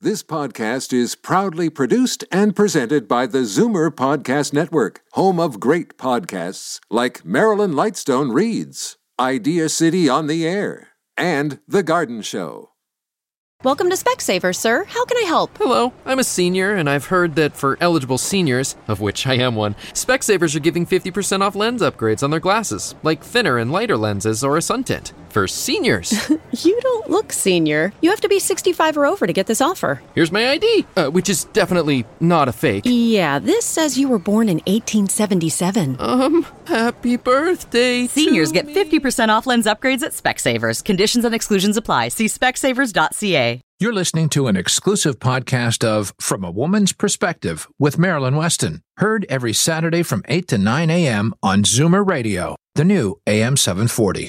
This podcast is proudly produced and presented by the Zoomer Podcast Network, home of great podcasts like Marilyn Lightstone Reads, Idea City on the Air, and The Garden Show. Welcome to Specsavers, sir. How can I help? Hello, I'm a senior, and I've heard that for eligible seniors, of which I am one, Specsavers are giving 50% off lens upgrades on their glasses, like thinner and lighter lenses or a sun tint. For seniors. You don't look senior. You have to be 65 or over to get this offer. Here's my ID, which is definitely not a fake. Yeah, this says you were born in 1877. Happy birthday Seniors to get me. 50% off lens upgrades at Specsavers. Conditions and exclusions apply. See specsavers.ca. You're listening to an exclusive podcast of From a Woman's Perspective with Marilyn Weston. Heard every Saturday from 8 to 9 a.m. on Zoomer Radio, the new AM 740.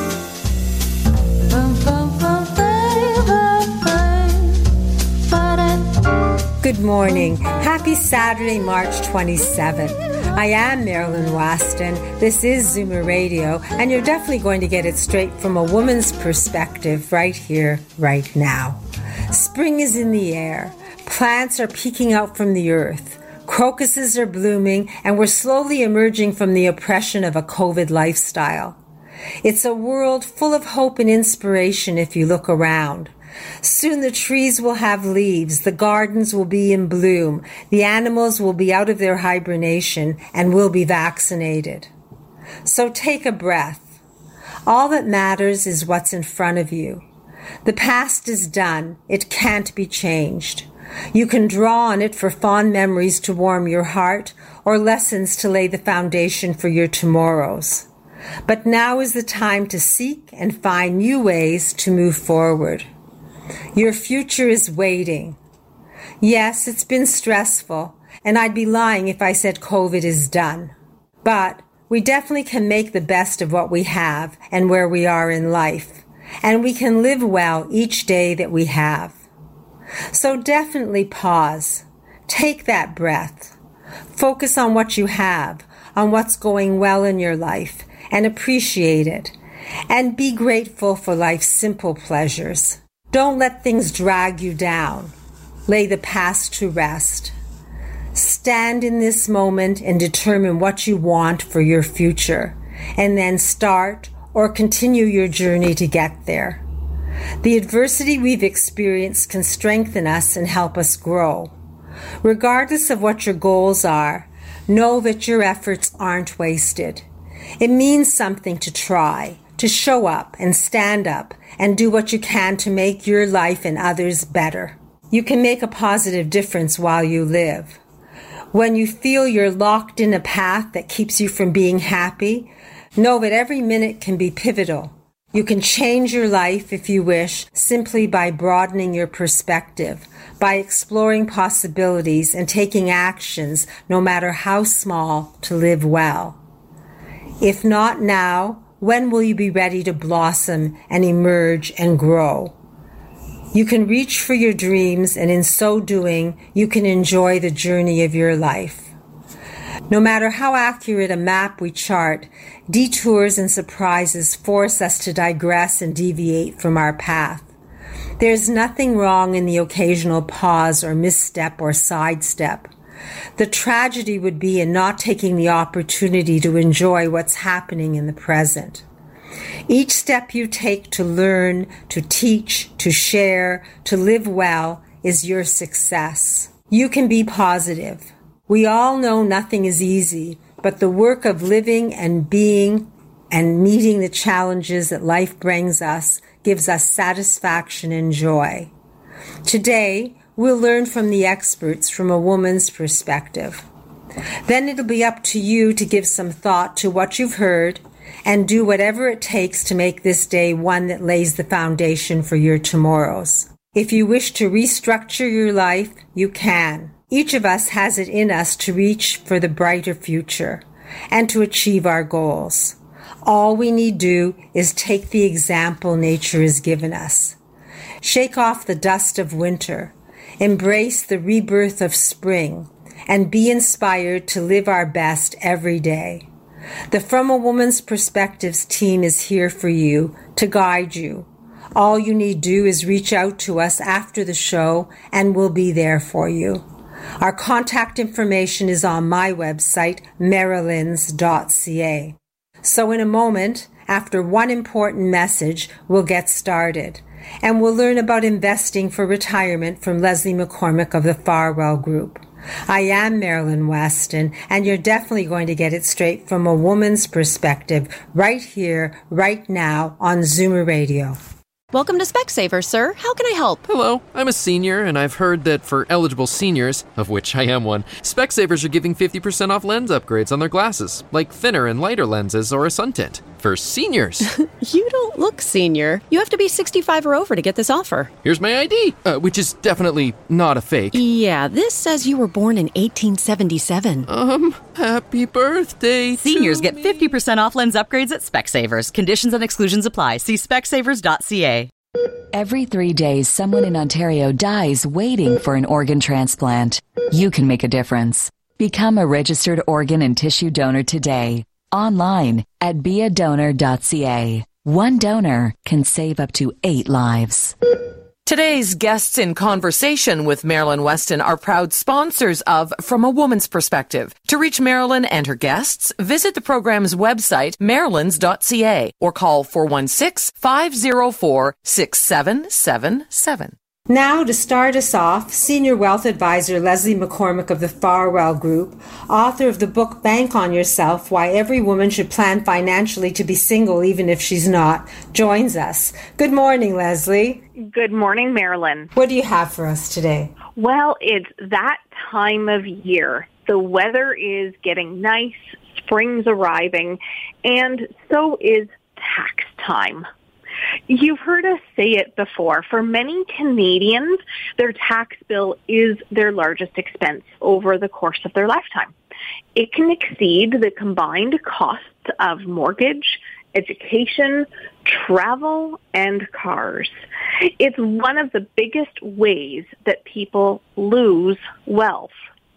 Good morning. Happy Saturday, March 27th. I am Marilyn Weston. This is Zoomer Radio, and you're definitely going to get it straight from a woman's perspective right here, right now. Spring is in the air. Plants are peeking out from the earth. Crocuses are blooming, and we're slowly emerging from the oppression of a COVID lifestyle. It's a world full of hope and inspiration if you look around. Soon the trees will have leaves, the gardens will be in bloom, the animals will be out of their hibernation, and will be vaccinated. So take a breath. All that matters is what's in front of you. The past is done. It can't be changed. You can draw on it for fond memories to warm your heart or lessons to lay the foundation for your tomorrows. But now is the time to seek and find new ways to move forward. Your future is waiting. Yes, it's been stressful, and I'd be lying if I said COVID is done. But we definitely can make the best of what we have and where we are in life, and we can live well each day that we have. So definitely pause. Take that breath. Focus on what you have, on what's going well in your life, and appreciate it. And be grateful for life's simple pleasures. Don't let things drag you down. Lay the past to rest. Stand in this moment and determine what you want for your future, and then start or continue your journey to get there. The adversity we've experienced can strengthen us and help us grow. Regardless of what your goals are, know that your efforts aren't wasted. It means something to try, to show up and stand up and do what you can to make your life and others better. You can make a positive difference while you live. When you feel you're locked in a path that keeps you from being happy, know that every minute can be pivotal. You can change your life if you wish simply by broadening your perspective, by exploring possibilities and taking actions, no matter how small, to live well. If not now, when will you be ready to blossom and emerge and grow? You can reach for your dreams, and in so doing, you can enjoy the journey of your life. No matter how accurate a map we chart, detours and surprises force us to digress and deviate from our path. There's nothing wrong in the occasional pause or misstep or sidestep. The tragedy would be in not taking the opportunity to enjoy what's happening in the present. Each step you take to learn, to teach, to share, to live well is your success. You can be positive. We all know nothing is easy, but the work of living and being and meeting the challenges that life brings us gives us satisfaction and joy. Today, we'll learn from the experts from a woman's perspective. Then it'll be up to you to give some thought to what you've heard and do whatever it takes to make this day one that lays the foundation for your tomorrows. If you wish to restructure your life, you can. Each of us has it in us to reach for the brighter future and to achieve our goals. All we need do is take the example nature has given us. Shake off the dust of winter, embrace the rebirth of spring, and be inspired to live our best every day. The From a Woman's Perspectives team is here for you, to guide you. All you need do is reach out to us after the show and we'll be there for you. Our contact information is on my website, marilyns.ca. So in a moment, after one important message, we'll get started. And we'll learn about investing for retirement from Leslie McCormick of the Farwell Group. I am Marilyn Weston, and you're definitely going to get it straight from a woman's perspective right here, right now on Zoomer Radio. Welcome to Specsavers, sir. How can I help? Hello, I'm a senior, and I've heard that for eligible seniors, of which I am one, Specsavers are giving 50% off lens upgrades on their glasses, like thinner and lighter lenses or a sun tint. For seniors. You don't look senior. You have to be 65 or over to get this offer. Here's my ID, which is definitely not a fake. Yeah, this says you were born in 1877. Happy birthday Seniors to get me. 50% off lens upgrades at Specsavers. Conditions and exclusions apply. See specsavers.ca. Every 3 days, someone in Ontario dies waiting for an organ transplant. You can make a difference. Become a registered organ and tissue donor today. Online at beadonor.ca. One donor can save up to 8 lives. Today's guests in conversation with Marilyn Weston are proud sponsors of From a Woman's Perspective. To reach Marilyn and her guests, visit the program's website, marilyns.ca, or call 416-504-6777. Now, to start us off, Senior Wealth Advisor Leslie McCormick of the Farwell Group, author of the book Bank on Yourself, Why Every Woman Should Plan Financially to Be Single Even If She's Not, joins us. Good morning, Leslie. Good morning, Marilyn. What do you have for us today? Well, it's that time of year. The weather is getting nice, spring's arriving, and so is tax time. You've heard us say it before. For many Canadians, their tax bill is their largest expense over the course of their lifetime. It can exceed the combined costs of mortgage, education, travel, and cars. It's one of the biggest ways that people lose wealth.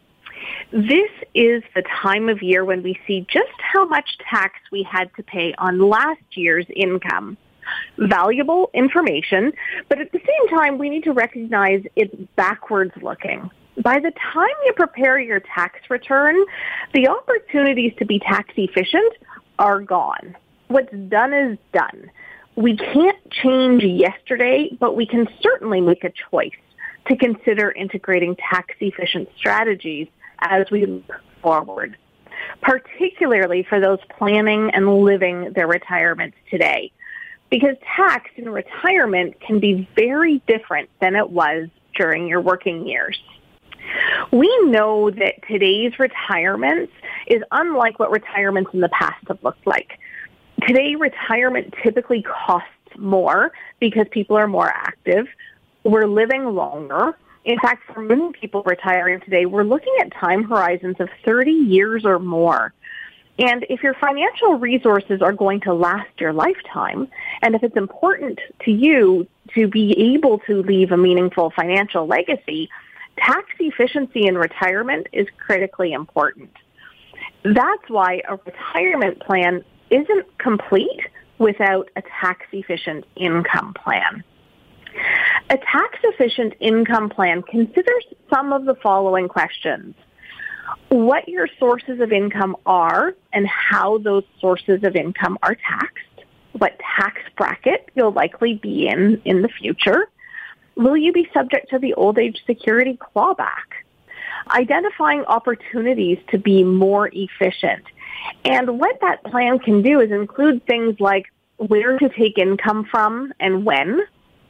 This is the time of year when we see just how much tax we had to pay on last year's income. Valuable information, but at the same time, we need to recognize it's backwards looking. By the time you prepare your tax return, the opportunities to be tax efficient are gone. What's done is done. We can't change yesterday, but we can certainly make a choice to consider integrating tax-efficient strategies as we look forward, particularly for those planning and living their retirements today. Because tax in retirement can be very different than it was during your working years. We know that today's retirement is unlike what retirements in the past have looked like. Today, retirement typically costs more because people are more active. We're living longer. In fact, for many people retiring today, we're looking at time horizons of 30 years or more. And if your financial resources are going to last your lifetime, and if it's important to you to be able to leave a meaningful financial legacy, tax efficiency in retirement is critically important. That's why a retirement plan isn't complete without a tax-efficient income plan. A tax-efficient income plan considers some of the following questions: what your sources of income are and how those sources of income are taxed, what tax bracket you'll likely be in the future, will you be subject to the old age security clawback, identifying opportunities to be more efficient. And what that plan can do is include things like where to take income from and when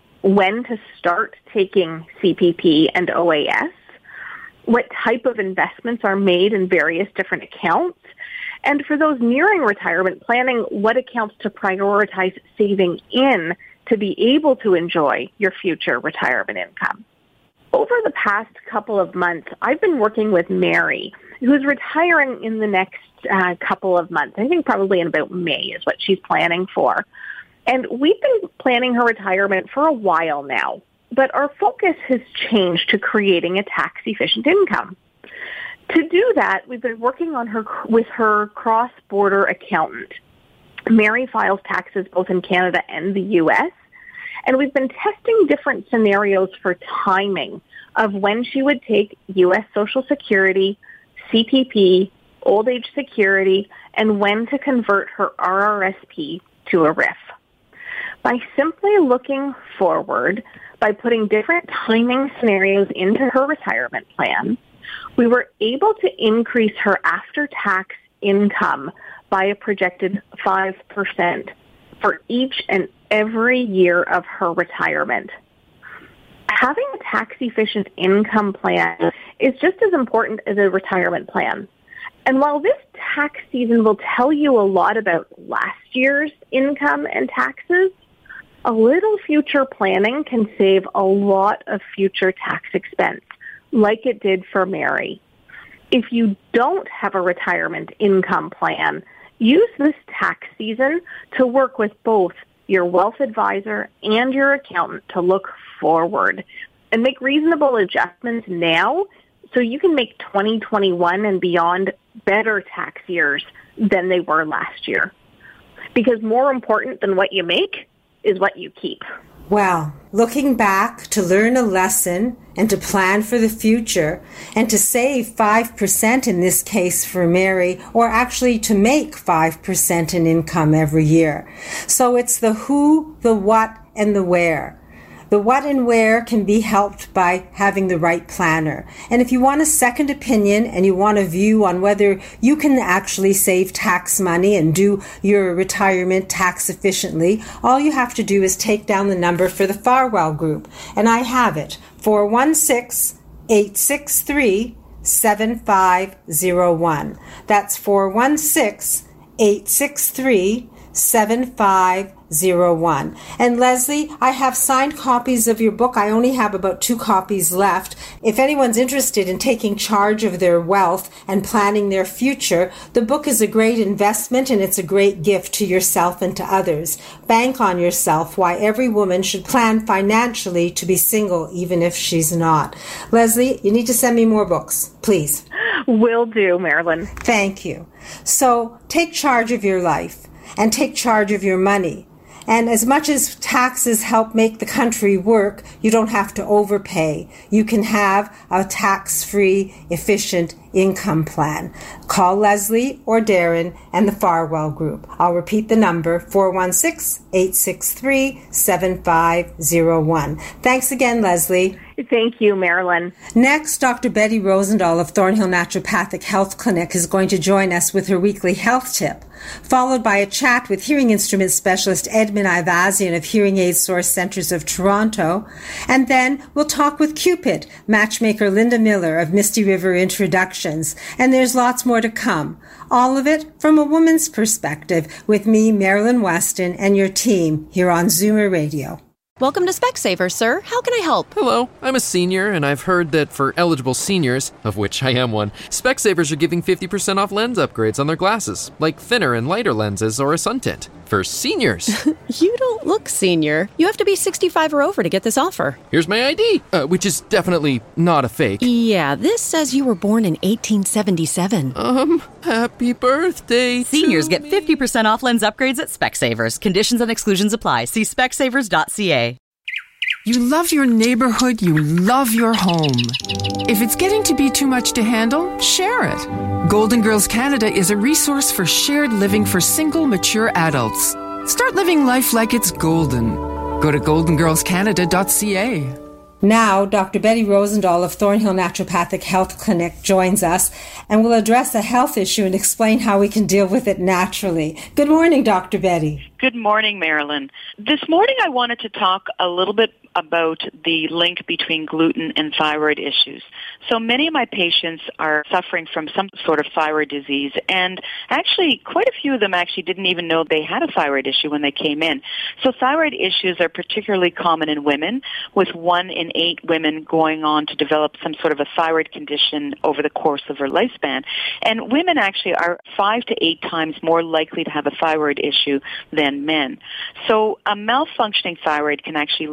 to start taking CPP and OAS, what type of investments are made in various different accounts, and for those nearing retirement planning, what accounts to prioritize saving in to be able to enjoy your future retirement income. Over the past couple of months, I've been working with Mary, who's retiring in the next couple of months. I think probably in about May is what she's planning for. And we've been planning her retirement for a while now. But our focus has changed to creating a tax-efficient income. To do that, we've been working with her cross-border accountant. Mary files taxes both in Canada and the U.S., And we've been testing different scenarios for timing of when she would take U.S. Social Security, CPP, Old Age Security, and when to convert her RRSP to a RIF. By simply looking forward, by putting different timing scenarios into her retirement plan, we were able to increase her after-tax income by a projected 5% for each and every year of her retirement. Having a tax-efficient income plan is just as important as a retirement plan. And while this tax season will tell you a lot about last year's income and taxes, a little future planning can save a lot of future tax expense, like it did for Mary. If you don't have a retirement income plan, use this tax season to work with both your wealth advisor and your accountant to look forward and make reasonable adjustments now so you can make 2021 and beyond better tax years than they were last year. Because more important than what you make is what you keep. Well, looking back to learn a lesson and to plan for the future and to save 5% in this case for Mary, or actually to make 5% in income every year. So it's the who, the what, and the where. The what and where can be helped by having the right planner. And if you want a second opinion and you want a view on whether you can actually save tax money and do your retirement tax efficiently, all you have to do is take down the number for the Farwell Group. And I have it, 416-863-7501. That's 416-863-7501. And Leslie, I have signed copies of your book. I only have about 2 copies left. If anyone's interested in taking charge of their wealth and planning their future, the book is a great investment and it's a great gift to yourself and to others. Bank on Yourself, Why Every Woman Should Plan Financially to Be Single Even If She's Not. Leslie, you need to send me more books, please. Will do, Marilyn. Thank you. So take charge of your life and take charge of your money. And as much as taxes help make the country work, you don't have to overpay. You can have a tax-free, efficient income plan. Call Leslie or Darren and the Farwell Group. I'll repeat the number, 416-863-7501. Thanks again, Leslie. Thank you, Marilyn. Next, Dr. Betty Rosendahl of Thornhill Naturopathic Health Clinic is going to join us with her weekly health tip, followed by a chat with hearing instrument specialist Edmund Ivazian of Hearing Aid Source Centers of Toronto. And then we'll talk with Cupid, matchmaker Linda Miller of Misty River Introductions. And there's lots more to come. All of it from a woman's perspective with me, Marilyn Weston, and your team here on Zoomer Radio. Welcome to Specsavers, sir. How can I help? Hello, I'm a senior, and I've heard that for eligible seniors, of which I am one, Specsavers are giving 50% off lens upgrades on their glasses, like thinner and lighter lenses or a sun tint. For seniors. You don't look senior. You have to be 65 or over to get this offer. Here's my ID, which is definitely not a fake. Yeah, this says you were born in 1877. Happy birthday Seniors to get me. 50% off lens upgrades at Specsavers. Conditions and exclusions apply. See specsavers.ca. You love your neighborhood, you love your home. If it's getting to be too much to handle, share it. Golden Girls Canada is a resource for shared living for single, mature adults. Start living life like it's golden. Go to goldengirlscanada.ca. Now, Dr. Betty Rosendahl of Thornhill Naturopathic Health Clinic joins us and will address a health issue and explain how we can deal with it naturally. Good morning, Dr. Betty. Good morning, Marilyn. This morning I wanted to talk a little bit about the link between gluten and thyroid issues. So many of my patients are suffering from some sort of thyroid disease, and actually quite a few of them actually didn't even know they had a thyroid issue when they came in. So thyroid issues are particularly common in women, with 1 in 8 women going on to develop some sort of a thyroid condition over the course of their lifespan. And women actually are 5 to 8 times more likely to have a thyroid issue than men. So a malfunctioning thyroid can actually lead to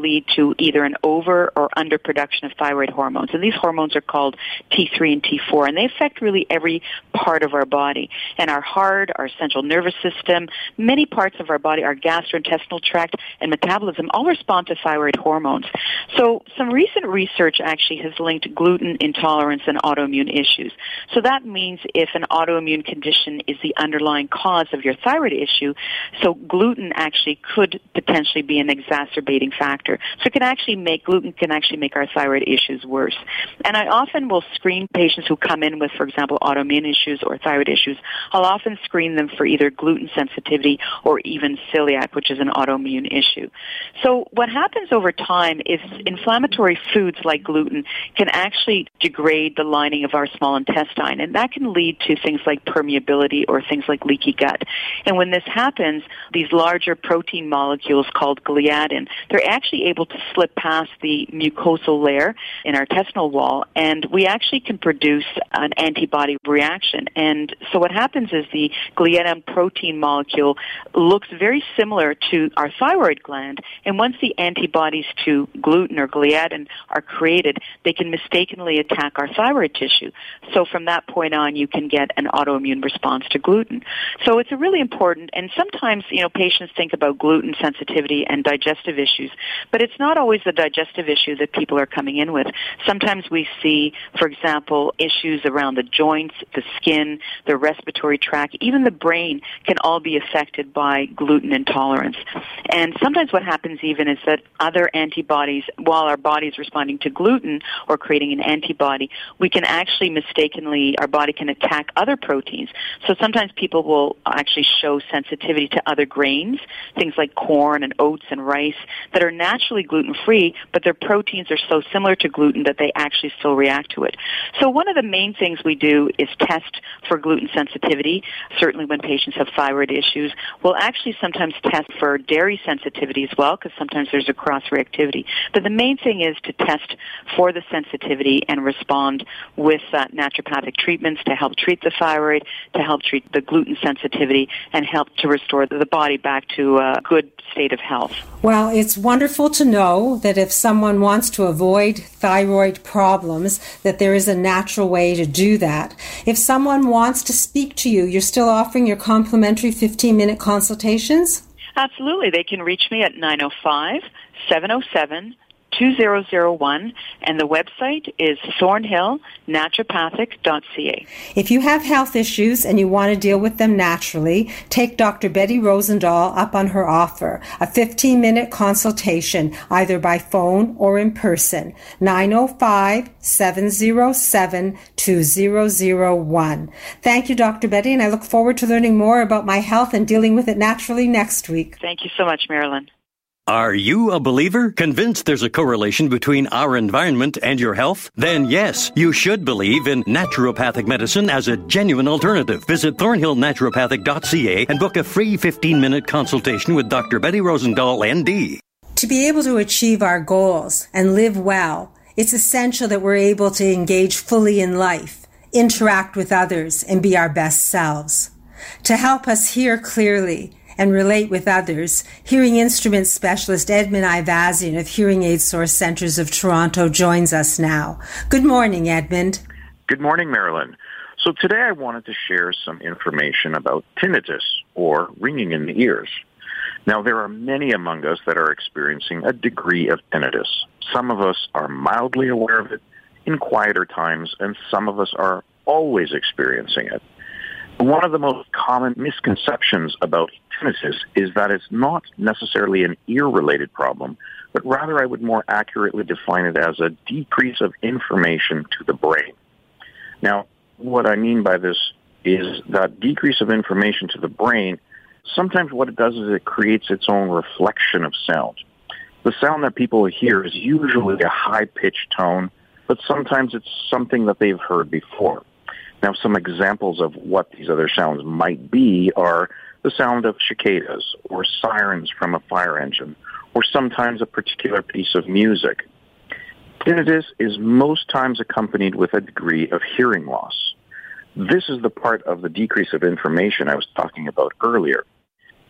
to either an over or underproduction of thyroid hormones. And these hormones are called T3 and T4, and they affect really every part of our body. And our heart, our central nervous system, many parts of our body, our gastrointestinal tract and metabolism all respond to thyroid hormones. So some recent research actually has linked gluten intolerance and autoimmune issues. So that means if an autoimmune condition is the underlying cause of your thyroid issue, so gluten actually could potentially be an exacerbating factor. So gluten can actually make our thyroid issues worse. And I often will screen patients who come in with, for example, autoimmune issues or thyroid issues. I'll often screen them for either gluten sensitivity or even celiac, which is an autoimmune issue. So what happens over time is inflammatory foods like gluten can actually degrade the lining of our small intestine, and that can lead to things like permeability or things like leaky gut. And when this happens, these larger protein molecules called gliadin, they're actually able to slip past the mucosal layer in our intestinal wall, and we actually can produce an antibody reaction. And so what happens is the gliadin protein molecule looks very similar to our thyroid gland, and once the antibodies to gluten or gliadin are created, they can mistakenly attack our thyroid tissue. So from that point on, you can get an autoimmune response to gluten. So it's a really important, and sometimes, patients think about gluten sensitivity and digestive issues, but it's not always the digestive issue that people are coming in with. Sometimes we see, for example, issues around the joints, the skin, the respiratory tract, even the brain can all be affected by gluten intolerance. And sometimes what happens even is that other antibodies, while our body is responding to gluten or creating an antibody, we can actually mistakenly, our body can attack other proteins. So sometimes people will actually show sensitivity to other grains, things like corn and oats and rice, that are naturally gluten-free, but their proteins are so similar to gluten that they actually still react to it. So one of the main things we do is test for gluten sensitivity. Certainly when patients have thyroid issues, we'll actually sometimes test for dairy sensitivity as well, because sometimes there's a cross-reactivity. But the main thing is to test for the sensitivity and respond with naturopathic treatments to help treat the thyroid, to help treat the gluten sensitivity, and help to restore the body back to a good state of health. Well, it's wonderful to know that if someone wants to avoid thyroid problems, that there is a natural way to do that. If someone wants to speak to you, you're still offering your complimentary 15-minute consultations? Absolutely. They can reach me at 905-707-2001, and the website is thornhillnaturopathic.ca. If you have health issues and you want to deal with them naturally, take Dr. Betty Rosendahl up on her offer, a 15-minute consultation, either by phone or in person, 905-707-2001. Thank you, Dr. Betty, and I look forward to learning more about my health and dealing with it naturally next week. Thank you so much, Marilyn. Are you a believer? Convinced there's a correlation between our environment and your health? Then yes, you should believe in naturopathic medicine as a genuine alternative. Visit thornhillnaturopathic.ca and book a free 15-minute consultation with Dr. Betty Rosendahl, ND. To be able to achieve our goals and live well, it's essential that we're able to engage fully in life, interact with others, and be our best selves. To help us hear clearly and relate with others, hearing instrument specialist Edmund Ivazian of Hearing Aid Source Centers of Toronto joins us now. Good morning, Edmund. Good morning, Marilyn. So today I wanted to share some information about tinnitus, or ringing in the ears. Now, there are many among us that are experiencing a degree of tinnitus. Some of us are mildly aware of it in quieter times, and some of us are always experiencing it. One of the most common misconceptions about tinnitus is that it's not necessarily an ear-related problem, but rather I would more accurately define it as a decrease of information to the brain. Now, what I mean by this is that decrease of information to the brain, sometimes what it does is it creates its own reflection of sound. The sound that people hear is usually a high-pitched tone, but sometimes it's something that they've heard before. Now, some examples of what these other sounds might be are the sound of cicadas or sirens from a fire engine, or sometimes a particular piece of music. Tinnitus is most times accompanied with a degree of hearing loss. This is the part of the decrease of information I was talking about earlier.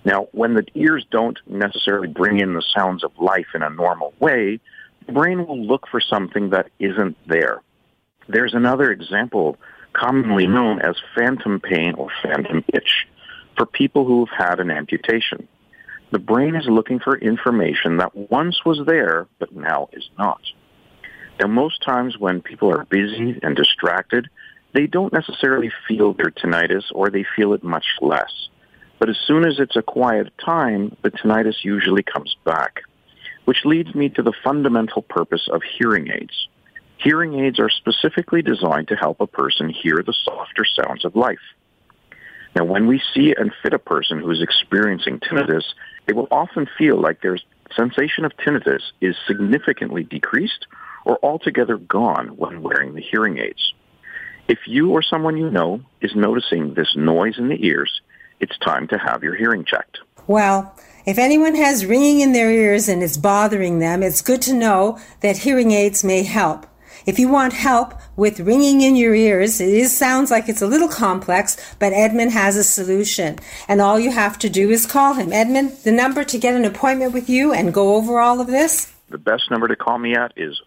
Now, when the ears don't necessarily bring in the sounds of life in a normal way, the brain will look for something that isn't there. There's another example commonly known as phantom pain or phantom itch for people who've had an amputation. The brain is looking for information that once was there, but now is not. Now, most times when people are busy and distracted, they don't necessarily feel their tinnitus, or they feel it much less. But as soon as it's a quiet time, the tinnitus usually comes back, which leads me to the fundamental purpose of hearing aids. Hearing aids are specifically designed to help a person hear the softer sounds of life. Now, when we see and fit a person who is experiencing tinnitus, they will often feel like their sensation of tinnitus is significantly decreased or altogether gone when wearing the hearing aids. If you or someone you know is noticing this noise in the ears, it's time to have your hearing checked. Well, if anyone has ringing in their ears and it's bothering them, it's good to know that hearing aids may help. If you want help with ringing in your ears, sounds like it's a little complex, but Edmund has a solution. And all you have to do is call him. Edmund, the number to get an appointment with you and go over all of this? The best number to call me at is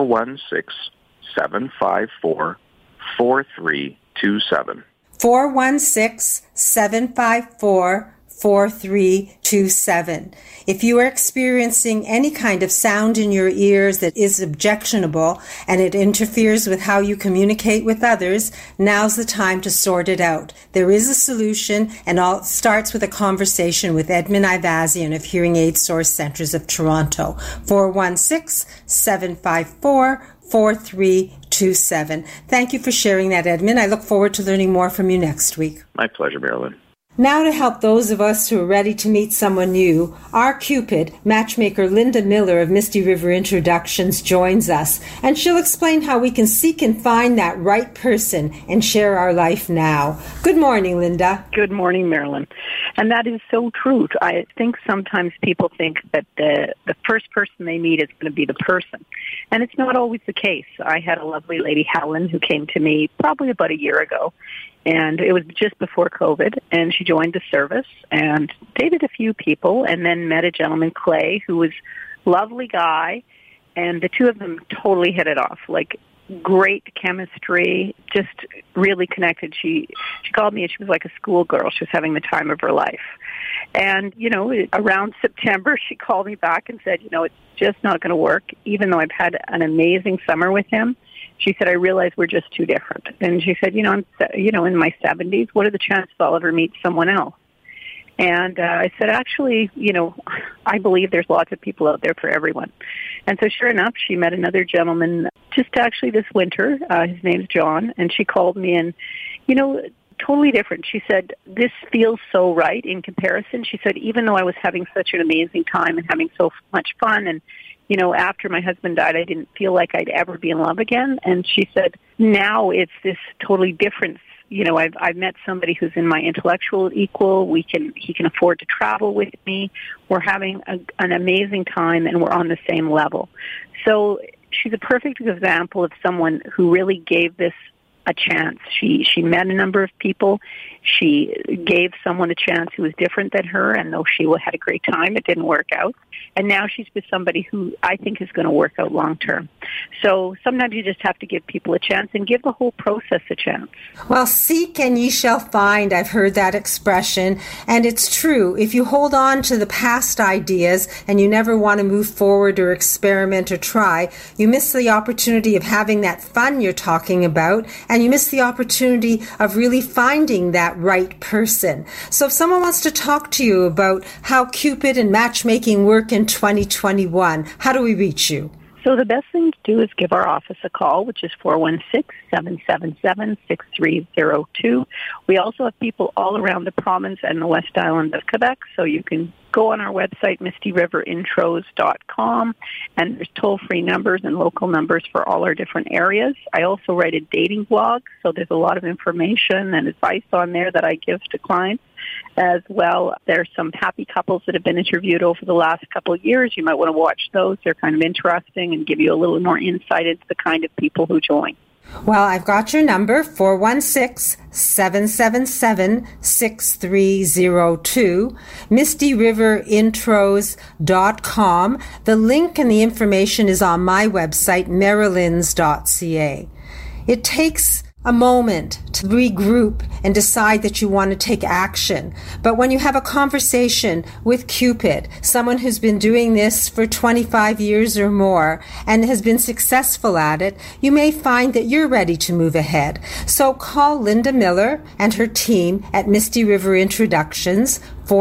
416-754-4327. 416-754-4327. If you are experiencing any kind of sound in your ears that is objectionable and it interferes with how you communicate with others, now's the time to sort it out. There is a solution, and all starts with a conversation with Edmund Ivazian of Hearing Aid Source Centres of Toronto. 416-754-4327. Thank you for sharing that, Edmund. I look forward to learning more from you next week. My pleasure, Marilyn. Now, to help those of us who are ready to meet someone new, our Cupid, matchmaker Linda Miller of Misty River Introductions, joins us, and she'll explain how we can seek and find that right person and share our life now. Good morning, Linda. Good morning, Marilyn. And that is so true. I think sometimes people think that the first person they meet is going to be the person, and it's not always the case. I had a lovely lady, Helen, who came to me probably about a year ago, and it was just before COVID, and she joined the service and dated a few people and then met a gentleman, Clay, who was a lovely guy, and the two of them totally hit it off, like great chemistry, just really connected. She called me and she was like a schoolgirl. She was having the time of her life. And, around September, she called me back and said, it's just not going to work, even though I've had an amazing summer with him. She said, I realize we're just too different. And she said, I'm in my 70s, what are the chances I'll ever meet someone else? And I said, actually, I believe there's lots of people out there for everyone. And so sure enough, she met another gentleman just actually this winter. His name's John. And she called me and, totally different. She said, this feels so right in comparison. She said, even though I was having such an amazing time and having so much fun, and after my husband died, I didn't feel like I'd ever be in love again. And she said, now it's this totally different. I've met somebody who's in my intellectual equal. He can afford to travel with me. We're having an amazing time, and we're on the same level. So she's a perfect example of someone who really gave this a chance. She met a number of people. She gave someone a chance who was different than her, and though she had a great time, it didn't work out. And now she's with somebody who I think is going to work out long term. So sometimes you just have to give people a chance and give the whole process a chance. Well, seek and ye shall find. I've heard that expression, and it's true. If you hold on to the past ideas and you never want to move forward or experiment or try, you miss the opportunity of having that fun you're talking about, and you miss the opportunity of really finding that right person. So if someone wants to talk to you about how Cupid and matchmaking work in 2021, how do we reach you? So the best thing to do is give our office a call, which is 416-777-6302. We also have people all around the province and the West Island of Quebec, so you can go on our website, mistyriverintro's.com, and there's toll-free numbers and local numbers for all our different areas. I also write a dating blog, so there's a lot of information and advice on there that I give to clients. As well, there's some happy couples that have been interviewed over the last couple of years. You might want to watch those. They're kind of interesting and give you a little more insight into the kind of people who join. Well, I've got your number, 416-777-6302, MistyRiverIntros.com. The link and the information is on my website, marilyns.ca. It takes a moment to regroup and decide that you want to take action. But when you have a conversation with Cupid, someone who's been doing this for 25 years or more and has been successful at it, you may find that you're ready to move ahead. So call Linda Miller and her team at Misty River Introductions,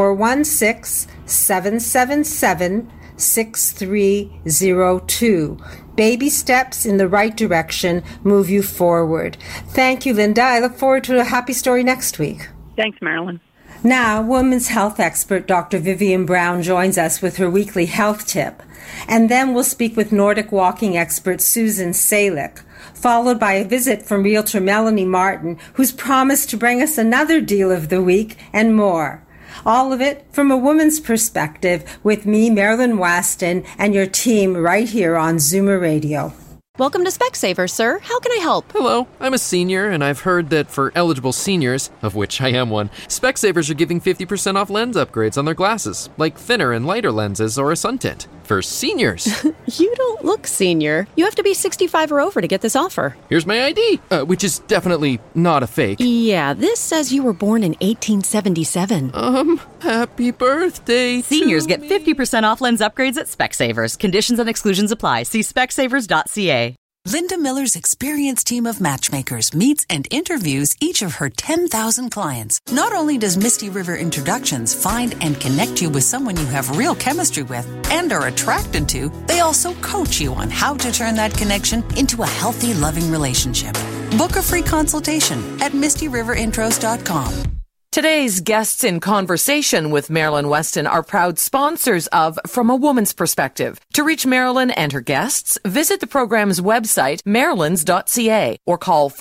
416-777-6302. Baby steps in the right direction move you forward. Thank you, Linda. I look forward to a happy story next week. Thanks, Marilyn. Now, women's health expert Dr. Vivian Brown joins us with her weekly health tip. And then we'll speak with Nordic walking expert Susan Salick, followed by a visit from realtor Melanie Martin, who's promised to bring us another deal of the week and more. All of it from a woman's perspective with me, Marilyn Weston, and your team right here on Zoomer Radio. Welcome to Specsavers, sir. How can I help? Hello, I'm a senior, and I've heard that for eligible seniors, of which I am one, Specsavers are giving 50% off lens upgrades on their glasses, like thinner and lighter lenses or a sun tint. For seniors. You don't look senior. You have to be 65 or over to get this offer. Here's my ID, which is definitely not a fake. Yeah, this says you were born in 1877. Happy birthday. Seniors get 50% off lens upgrades at Specsavers. Conditions and exclusions apply. See specsavers.ca. Linda Miller's experienced team of matchmakers meets and interviews each of her 10,000 clients. Not only does Misty River Introductions find and connect you with someone you have real chemistry with and are attracted to, they also coach you on how to turn that connection into a healthy, loving relationship. Book a free consultation at MistyRiverIntros.com. Today's guests in conversation with Marilyn Weston are proud sponsors of From a Woman's Perspective. To reach Marilyn and her guests, visit the program's website, marilyns.ca, or call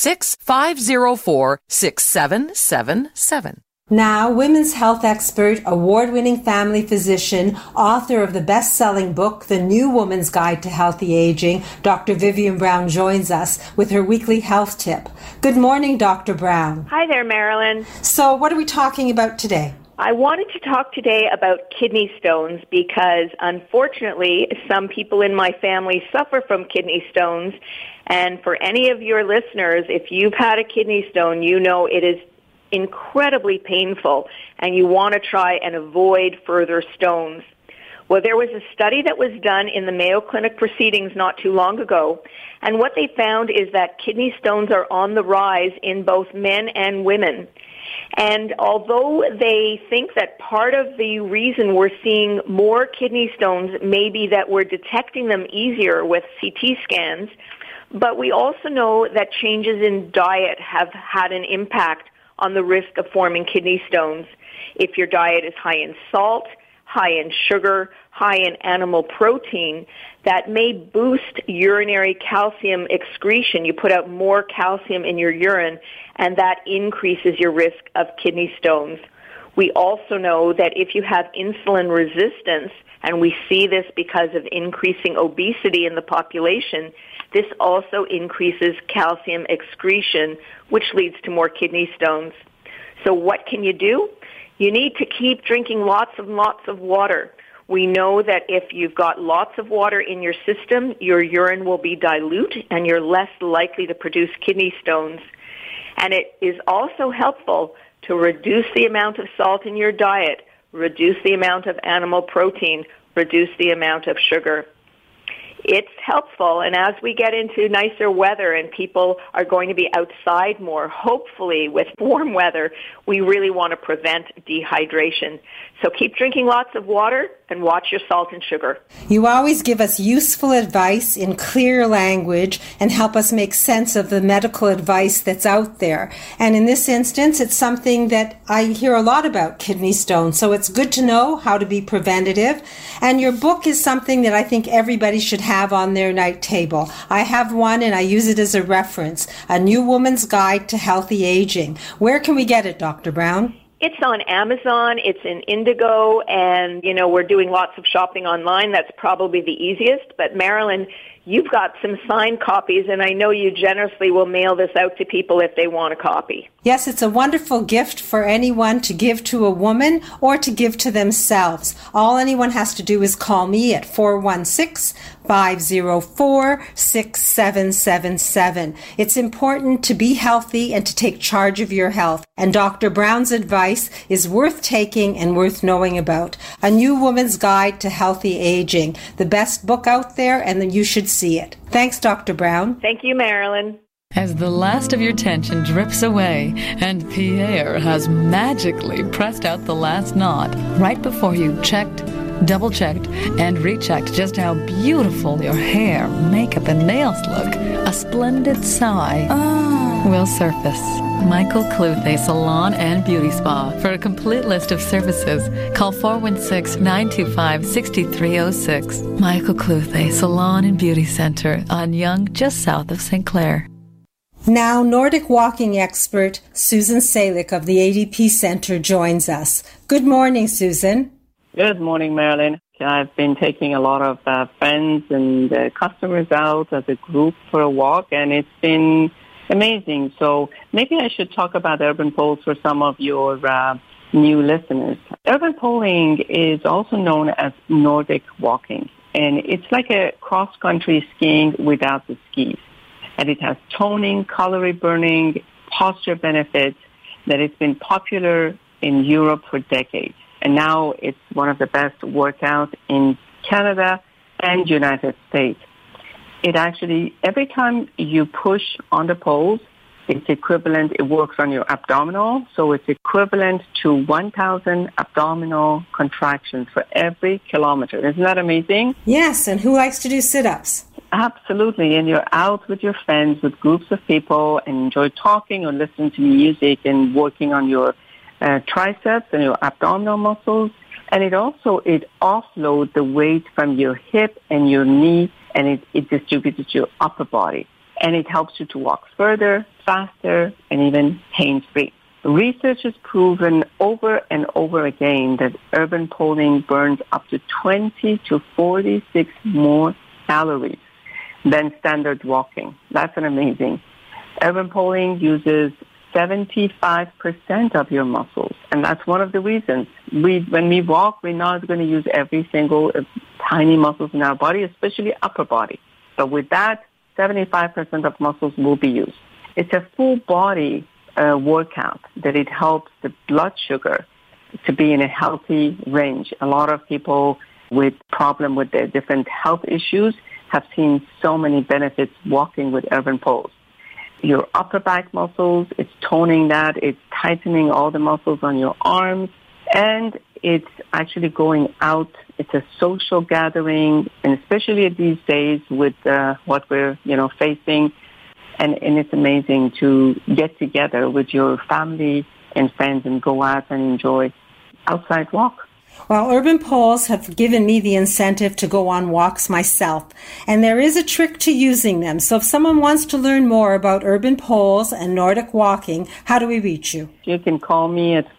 416-504-6777. Now, women's health expert, award-winning family physician, author of the best-selling book, The New Woman's Guide to Healthy Aging, Dr. Vivian Brown joins us with her weekly health tip. Good morning, Dr. Brown. Hi there, Marilyn. So, what are we talking about today? I wanted to talk today about kidney stones because, unfortunately, some people in my family suffer from kidney stones. And for any of your listeners, if you've had a kidney stone, you know it is incredibly painful, and you want to try and avoid further stones. Well, there was a study that was done in the Mayo Clinic proceedings not too long ago, and what they found is that kidney stones are on the rise in both men and women. And although they think that part of the reason we're seeing more kidney stones may be that we're detecting them easier with CT scans, but we also know that changes in diet have had an impact on the risk of forming kidney stones. If your diet is high in salt, high in sugar, high in animal protein, that may boost urinary calcium excretion. You put out more calcium in your urine, and that increases your risk of kidney stones. We also know that if you have insulin resistance, and we see this because of increasing obesity in the population, this also increases calcium excretion, which leads to more kidney stones. So what can you do? You need to keep drinking lots and lots of water. We know that if you've got lots of water in your system, your urine will be dilute and you're less likely to produce kidney stones. And it is also helpful to reduce the amount of salt in your diet, reduce the amount of animal protein, reduce the amount of sugar. It's helpful, and as we get into nicer weather and people are going to be outside more, hopefully with warm weather, we really want to prevent dehydration. So keep drinking lots of water and watch your salt and sugar. You always give us useful advice in clear language and help us make sense of the medical advice that's out there. And in this instance, it's something that I hear a lot about, kidney stones. So it's good to know how to be preventative. And your book is something that I think everybody should have on their night table. I have one and I use it as a reference, A New Woman's Guide to Healthy Aging. Where can we get it, Dr. Brown? It's on Amazon, it's in Indigo, and, we're doing lots of shopping online. That's probably the easiest. But, Marilyn, you've got some signed copies, and I know you generously will mail this out to people if they want a copy. Yes, it's a wonderful gift for anyone to give to a woman or to give to themselves. All anyone has to do is call me at 416-504-6777. It's important to be healthy and to take charge of your health. And Dr. Brown's advice is worth taking and worth knowing about. A New Woman's Guide to Healthy Aging. The best book out there, and you should see it. Thanks, Dr. Brown. Thank you, Marilyn. As the last of your tension drips away and Pierre has magically pressed out the last knot right before you checked, double-checked, and rechecked just how beautiful your hair, makeup, and nails look, a splendid sigh will surface. Michael Cluthe Salon and Beauty Spa. For a complete list of services, call 416-925-6306. Michael Cluthe Salon and Beauty Center on Yonge, just south of St. Clair. Now, Nordic walking expert Susan Salick of the ADP Center joins us. Good morning, Susan. Good morning, Marilyn. I've been taking a lot of friends and customers out as a group for a walk, and it's been amazing. So maybe I should talk about urban poles for some of your new listeners. Urban poling is also known as Nordic walking, and it's like a cross-country skiing without the skis. And it has toning, calorie burning, posture benefits that it's been popular in Europe for decades. And now it's one of the best workouts in Canada and United States. It actually, every time you push on the poles, it's equivalent, it works on your abdominal, so it's equivalent to 1,000 abdominal contractions for every kilometer. Isn't that amazing? Yes, and who likes to do sit-ups? Absolutely, and you're out with your friends, with groups of people, and enjoy talking or listening to music and working on your triceps and your abdominal muscles. And it offloads the weight from your hip and your knee, and it distributes it to your upper body. And it helps you to walk further, faster, and even pain-free. Research has proven over and over again that urban poling burns up to 20 to 46 more calories than standard walking. That's an amazing. Urban poling uses 75% of your muscles, and that's one of the reasons. When we walk, we're not going to use every single tiny muscles in our body, especially upper body. But with that, 75% of muscles will be used. It's a full body workout that it helps the blood sugar to be in a healthy range. A lot of people with problem with their different health issues have seen so many benefits walking with urban poles. Your upper back muscles, it's toning that, it's tightening all the muscles on your arms, and it's actually going out. It's a social gathering, and especially these days with what we're facing, and it's amazing to get together with your family and friends and go out and enjoy outside walk. Well, urban poles have given me the incentive to go on walks myself, and there is a trick to using them. So if someone wants to learn more about urban poles and Nordic walking, how do we reach you? You can call me at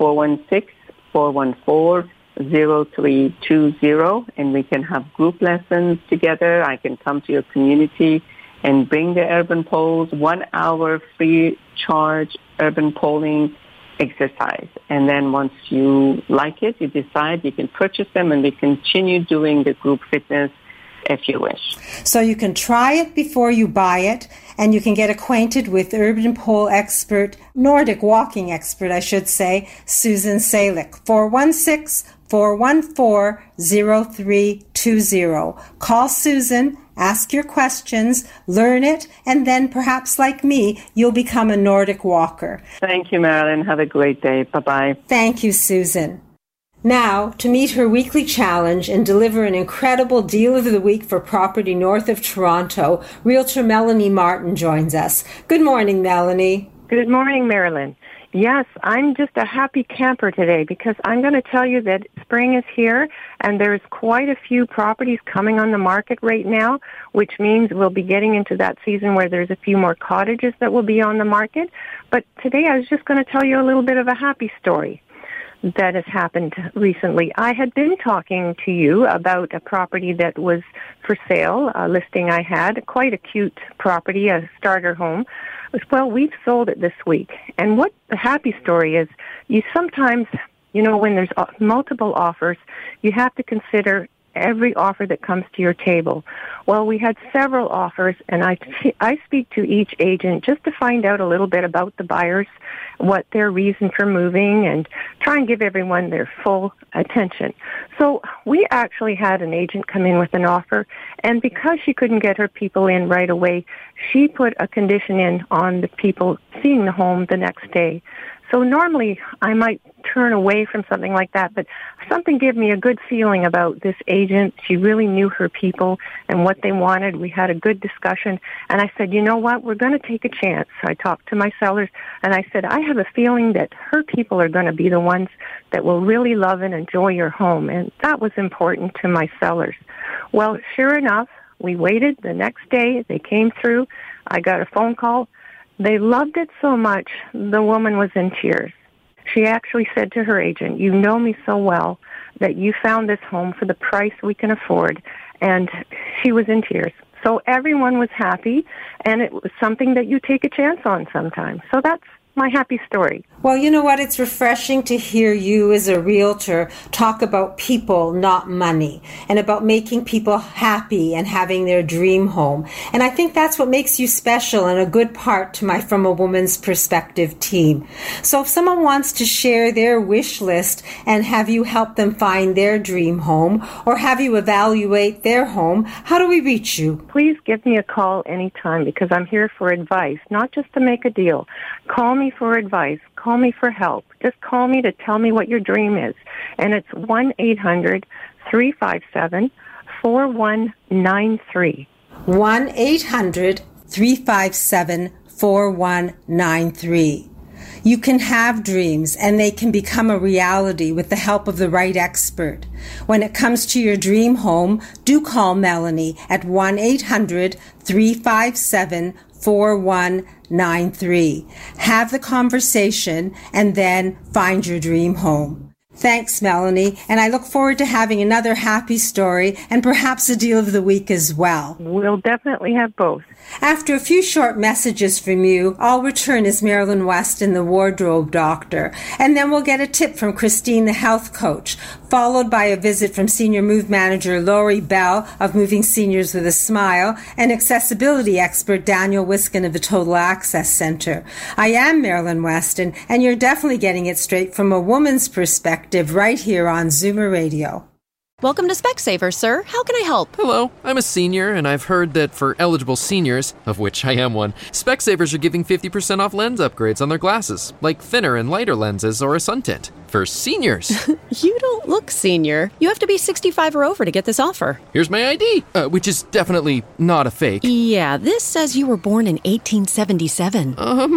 416-414-0320, and we can have group lessons together. I can come to your community and bring the urban poles, 1 hour free charge urban poling exercise. And then once you like it, you decide you can purchase them, and we continue doing the group fitness if you wish. So you can try it before you buy it, and you can get acquainted with urban pole expert, Nordic walking expert, I should say, Susan Salick. 416-414-0320. Call Susan, ask your questions, learn it, and then perhaps like me, you'll become a Nordic walker. Thank you, Marilyn. Have a great day. Bye-bye. Thank you, Susan. Now, to meet her weekly challenge and deliver an incredible deal of the week for property north of Toronto, Realtor Melanie Martin joins us. Good morning, Melanie. Good morning, Marilyn. Yes, I'm just a happy camper today because I'm going to tell you that spring is here and there's quite a few properties coming on the market right now, which means we'll be getting into that season where there's a few more cottages that will be on the market. But today I was just going to tell you a little bit of a happy story. that has happened recently. I had been talking to you about a property that was for sale, a listing I had, quite a cute property, a starter home. Well, we've sold it this week. And what the happy story is, you sometimes, when there's multiple offers, you have to consider every offer that comes to your table. Well, we had several offers, and I speak to each agent just to find out a little bit about the buyers, what their reason for moving, and try and give everyone their full attention. So we actually had an agent come in with an offer, and because she couldn't get her people in right away, she put a condition in on the people seeing the home the next day. So normally I might turn away from something like that, but something gave me a good feeling about this agent. She really knew her people and what they wanted. We had a good discussion, and I said, you know what, we're going to take a chance. I talked to my sellers, and I said, I have a feeling that her people are going to be the ones that will really love and enjoy your home, and that was important to my sellers. Well, sure enough, we waited. The next day, they came through. I got a phone call. They loved it so much, the woman was in tears. She actually said to her agent, you know me so well that you found this home for the price we can afford, and she was in tears. So everyone was happy, and it was something that you take a chance on sometimes. So that's my happy story. Well, you know what? It's refreshing to hear you as a realtor talk about people, not money, and about making people happy and having their dream home. And I think that's what makes you special and a good part to my From a Woman's Perspective team. So if someone wants to share their wish list and have you help them find their dream home or have you evaluate their home, how do we reach you? Please give me a call anytime because I'm here for advice, not just to make a deal. Call me for advice. Call me for help. Just call me to tell me what your dream is. And it's 1-800-357-4193. 1-800-357-4193. You can have dreams and they can become a reality with the help of the right expert. When it comes to your dream home, do call Melanie at 1-800-357-4193. Have the conversation and then find your dream home. Thanks, Melanie, and I look forward to having another happy story and perhaps a deal of the week as well. We'll definitely have both. After a few short messages from you, I'll return as Marilyn Weston, the wardrobe doctor, and then we'll get a tip from Christine, the health coach, followed by a visit from Senior Move Manager Lori Bell of Moving Seniors with a Smile and accessibility expert Daniel Wiskin of the Total Access Center. I am Marilyn Weston, and you're definitely getting it straight from a woman's perspective right here on Zoomer Radio. Welcome to Specsavers, sir. How can I help? Hello, I'm a senior, and I've heard that for eligible seniors, of which I am one, Specsavers are giving 50% off lens upgrades on their glasses, like thinner and lighter lenses or a sun tint. For seniors. You don't look senior. You have to be 65 or over to get this offer. Here's my ID, which is definitely not a fake. Yeah, this says you were born in 1877.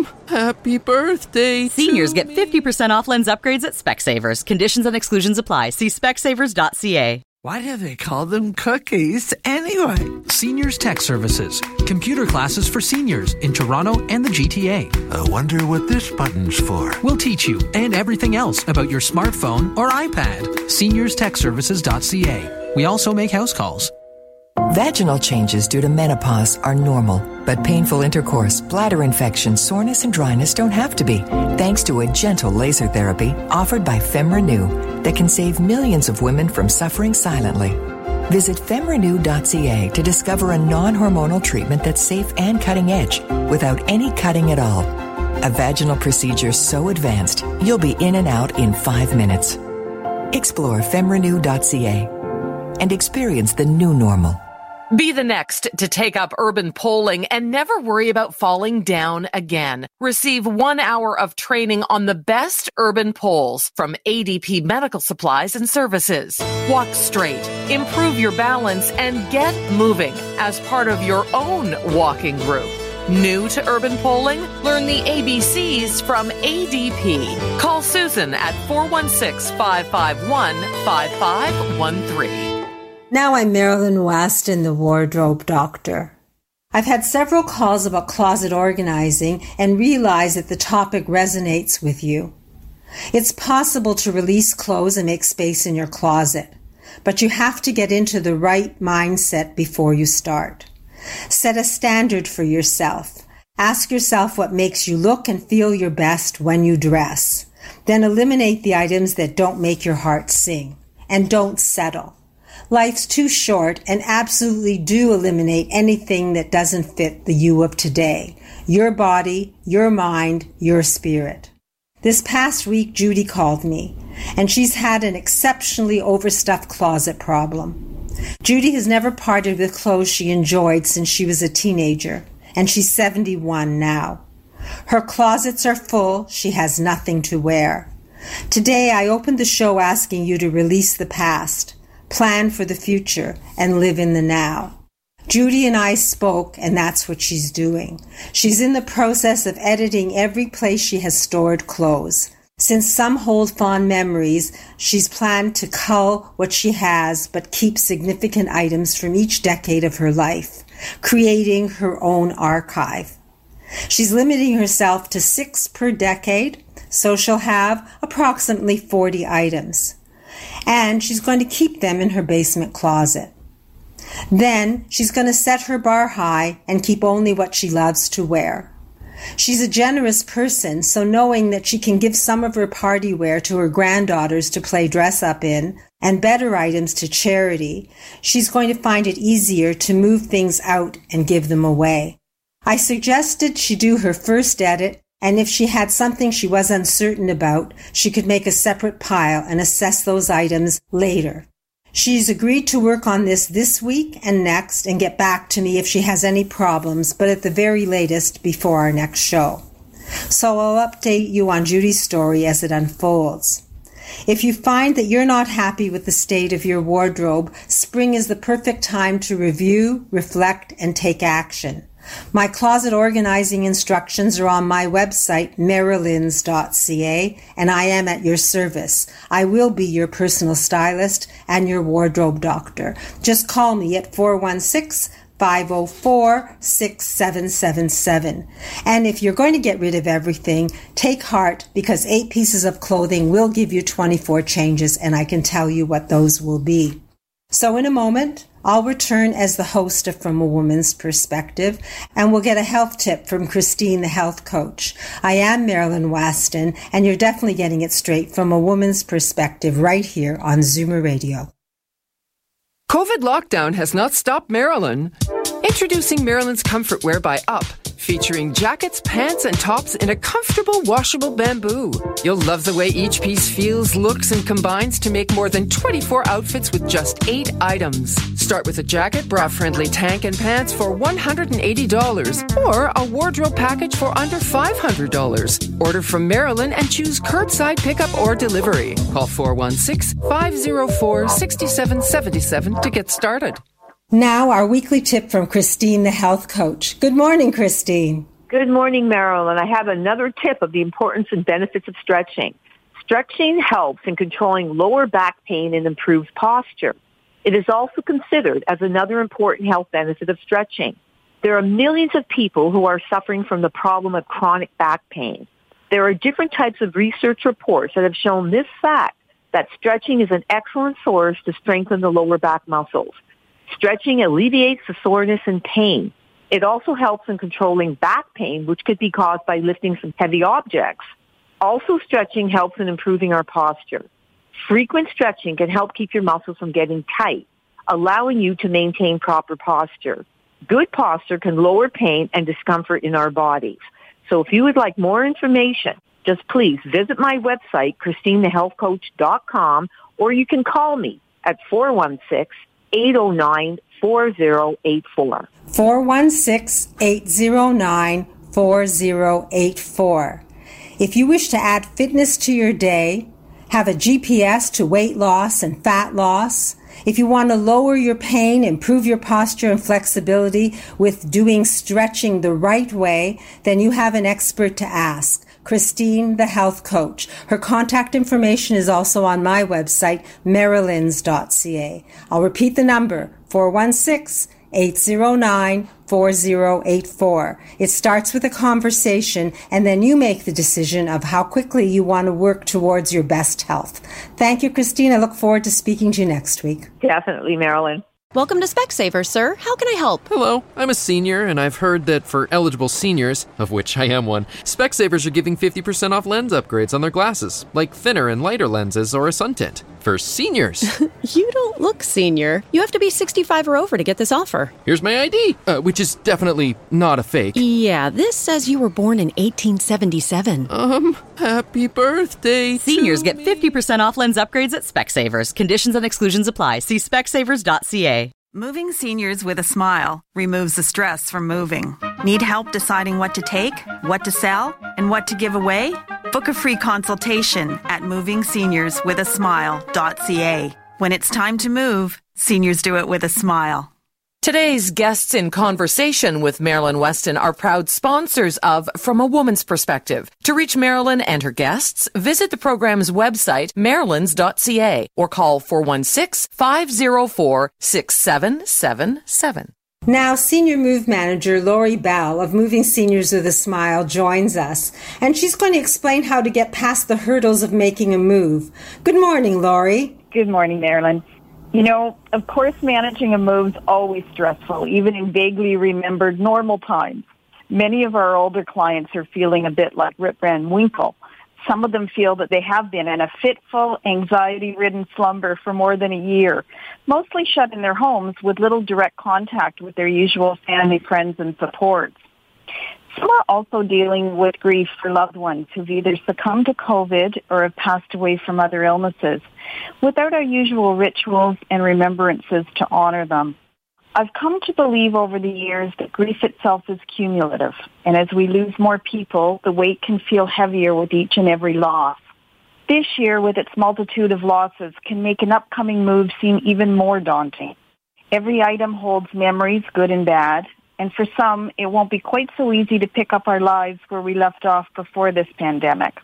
Happy birthday. Seniors get 50% off lens upgrades at Specsavers. Conditions and exclusions apply. See specsavers.ca. Why do they call them cookies anyway? Seniors Tech Services. Computer classes for seniors in Toronto and the GTA. I wonder what this button's for. We'll teach you and everything else about your smartphone or iPad. SeniorsTechServices.ca. We also make house calls. Vaginal changes due to menopause are normal, but painful intercourse, bladder infection, soreness, and dryness don't have to be, thanks to a gentle laser therapy offered by FemRenew that can save millions of women from suffering silently. Visit femrenew.ca to discover a non-hormonal treatment that's safe and cutting edge without any cutting at all. A vaginal procedure so advanced, you'll be in and out in 5 minutes. Explore femrenew.ca and experience the new normal. Be the next to take up urban polling and never worry about falling down again. Receive 1 hour of training on the best urban polls from ADP Medical Supplies and Services. Walk straight, improve your balance, and get moving as part of your own walking group. New to urban polling? Learn the ABCs from ADP. Call Susan at 416-551-5513. Now I'm Marilyn Weston, the wardrobe doctor. I've had several calls about closet organizing and realize that the topic resonates with you. It's possible to release clothes and make space in your closet, but you have to get into the right mindset before you start. Set a standard for yourself. Ask yourself what makes you look and feel your best when you dress. Then eliminate the items that don't make your heart sing. And don't settle. Life's too short, and absolutely do eliminate anything that doesn't fit the you of today. Your body, your mind, your spirit. This past week, Judy called me, and she's had an exceptionally overstuffed closet problem. Judy has never parted with clothes she enjoyed since she was a teenager, and she's 71 now. Her closets are full. She has nothing to wear. Today, I opened the show asking you to release the past, plan for the future, and live in the now. Judy and I spoke, and that's what she's doing. She's in the process of editing every place she has stored clothes. Since some hold fond memories, she's planned to cull what she has, but keep significant items from each decade of her life, creating her own archive. She's limiting herself to 6 per decade, so she'll have approximately 40 items. And she's going to keep them in her basement closet. Then she's going to set her bar high and keep only what she loves to wear. She's a generous person, so knowing that she can give some of her party wear to her granddaughters to play dress up in and better items to charity, she's going to find it easier to move things out and give them away. I suggested she do her first edit, and if she had something she was uncertain about, she could make a separate pile and assess those items later. She's agreed to work on this week and next and get back to me if she has any problems, but at the very latest before our next show. So I'll update you on Judy's story as it unfolds. If you find that you're not happy with the state of your wardrobe, spring is the perfect time to review, reflect, and take action. My closet organizing instructions are on my website, marilyns.ca, and I am at your service. I will be your personal stylist and your wardrobe doctor. Just call me at 416-504-6777. And if you're going to get rid of everything, take heart, because 8 pieces of clothing will give you 24 changes, and I can tell you what those will be. So in a moment, I'll return as the host of From a Woman's Perspective, and we'll get a health tip from Christine, the health coach. I am Marilyn Weston, and you're definitely getting it straight from a woman's perspective right here on Zoomer Radio. COVID lockdown has not stopped Marilyn. Introducing Marilyn's Comfort Wear by Up, featuring jackets, pants, and tops in a comfortable, washable bamboo. You'll love the way each piece feels, looks, and combines to make more than 24 outfits with just 8 items. Start with a jacket, bra-friendly tank, and pants for $180, or a wardrobe package for under $500. Order from Marilyn and choose curbside pickup or delivery. Call 416-504-6777 to get started. Now, our weekly tip from Christine, the health coach. Good morning, Christine. Good morning, Marilyn. I have another tip of the importance and benefits of stretching. Stretching helps in controlling lower back pain and improves posture. It is also considered as another important health benefit of stretching. There are millions of people who are suffering from the problem of chronic back pain. There are different types of research reports that have shown this fact, that stretching is an excellent source to strengthen the lower back muscles. Stretching alleviates the soreness and pain. It also helps in controlling back pain, which could be caused by lifting some heavy objects. Also, stretching helps in improving our posture. Frequent stretching can help keep your muscles from getting tight, allowing you to maintain proper posture. Good posture can lower pain and discomfort in our bodies. So if you would like more information, just please visit my website, ChristineTheHealthCoach.com, or you can call me at 416-809-4084. 416-809-4084. If you wish to add fitness to your day, have a GPS to weight loss and fat loss, if you want to lower your pain, improve your posture and flexibility with doing stretching the right way, then you have an expert to ask. Christine, the health coach. Her contact information is also on my website, marilyns.ca. I'll repeat the number, 416 809-4084. It starts with a conversation, and then you make the decision of how quickly you want to work towards your best health. Thank you, Christine. I look forward to speaking to you next week. Definitely, Marilyn. Welcome to Specsavers, sir. How can I help? Hello, I'm a senior, and I've heard that for eligible seniors, of which I am one, Specsavers are giving 50% off lens upgrades on their glasses, like thinner and lighter lenses or a sun tint. For seniors. You don't look senior. You have to be 65 or over to get this offer. Here's my ID, which is definitely not a fake. Yeah, this says you were born in 1877. Happy birthday. Seniors get 50% off lens upgrades at Specsavers. Conditions and exclusions apply. See specsavers.ca. Moving seniors with a smile removes the stress from moving. Need help deciding what to take, what to sell, and what to give away? Book a free consultation at movingseniorswithasmile.ca. When it's time to move, seniors do it with a smile. Today's guests in conversation with Marilyn Weston are proud sponsors of From a Woman's Perspective. To reach Marilyn and her guests, visit the program's website, marilyns.ca, or call 416-504-6777. Now, Senior Move Manager Lori Bell of Moving Seniors with a Smile joins us, and she's going to explain how to get past the hurdles of making a move. Good morning, Lori. Good morning, Marilyn. You know, of course, managing a move's always stressful, even in vaguely remembered normal times. Many of our older clients are feeling a bit like Rip Van Winkle. Some of them feel that they have been in a fitful, anxiety-ridden slumber for more than a year, mostly shut in their homes with little direct contact with their usual family, friends, and supports. Some are also dealing with grief for loved ones who've either succumbed to COVID or have passed away from other illnesses, without our usual rituals and remembrances to honor them. I've come to believe over the years that grief itself is cumulative, and as we lose more people, the weight can feel heavier with each and every loss. This year, with its multitude of losses, can make an upcoming move seem even more daunting. Every item holds memories, good and bad, and for some, it won't be quite so easy to pick up our lives where we left off before this pandemic.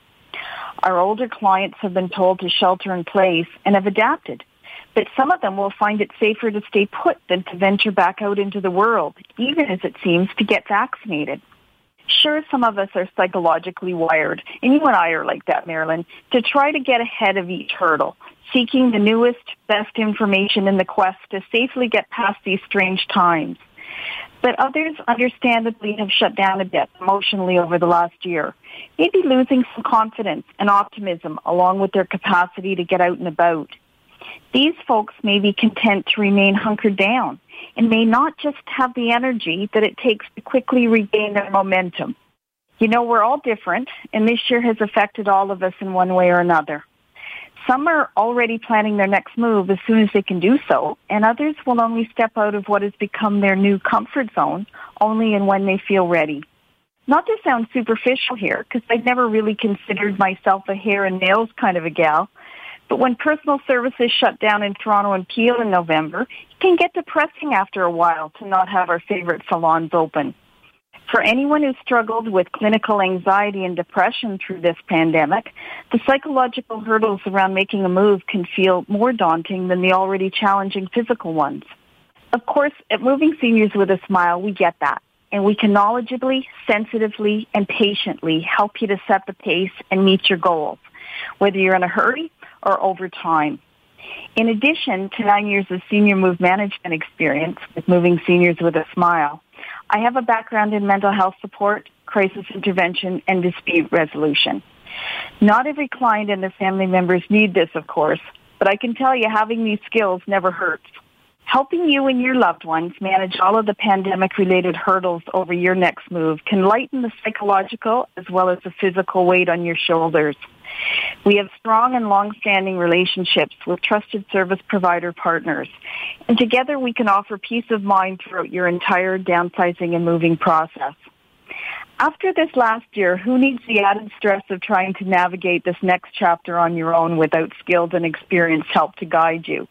Our older clients have been told to shelter in place and have adapted, but some of them will find it safer to stay put than to venture back out into the world, even as it seems to get vaccinated. Sure, some of us are psychologically wired, and you and I are like that, Marilyn, to try to get ahead of each hurdle, seeking the newest, best information in the quest to safely get past these strange times. But others, understandably, have shut down a bit emotionally over the last year, maybe losing some confidence and optimism along with their capacity to get out and about. These folks may be content to remain hunkered down and may not just have the energy that it takes to quickly regain their momentum. You know, we're all different, and this year has affected all of us in one way or another. Some are already planning their next move as soon as they can do so, and others will only step out of what has become their new comfort zone only and when they feel ready. Not to sound superficial here, because I've never really considered myself a hair and nails kind of a gal, but when personal services shut down in Toronto and Peel in November, it can get depressing after a while to not have our favorite salons open. For anyone who struggled with clinical anxiety and depression through this pandemic, the psychological hurdles around making a move can feel more daunting than the already challenging physical ones. Of course, at Moving Seniors with a Smile, we get that, and we can knowledgeably, sensitively, and patiently help you to set the pace and meet your goals, whether you're in a hurry or over time. In addition to 9 years of senior move management experience with Moving Seniors with a Smile, I have a background in mental health support, crisis intervention, and dispute resolution. Not every client and their family members need this, of course, but I can tell you having these skills never hurts. Helping you and your loved ones manage all of the pandemic-related hurdles over your next move can lighten the psychological as well as the physical weight on your shoulders. We have strong and long-standing relationships with trusted service provider partners, and together we can offer peace of mind throughout your entire downsizing and moving process. After this last year, who needs the added stress of trying to navigate this next chapter on your own without skilled and experienced help to guide you?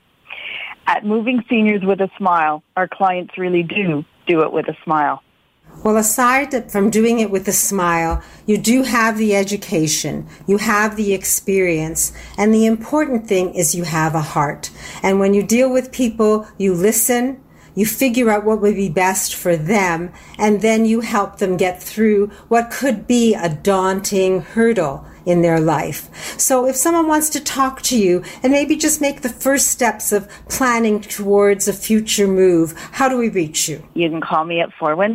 At Moving Seniors with a Smile, our clients really do it with a smile. Well, aside from doing it with a smile, you do have the education, you have the experience, and the important thing is you have a heart. And when you deal with people, you listen, You figure out what would be best for them, and then you help them get through what could be a daunting hurdle in their life. So if someone wants to talk to you and maybe just make the first steps of planning towards a future move, how do we reach you? You can call me at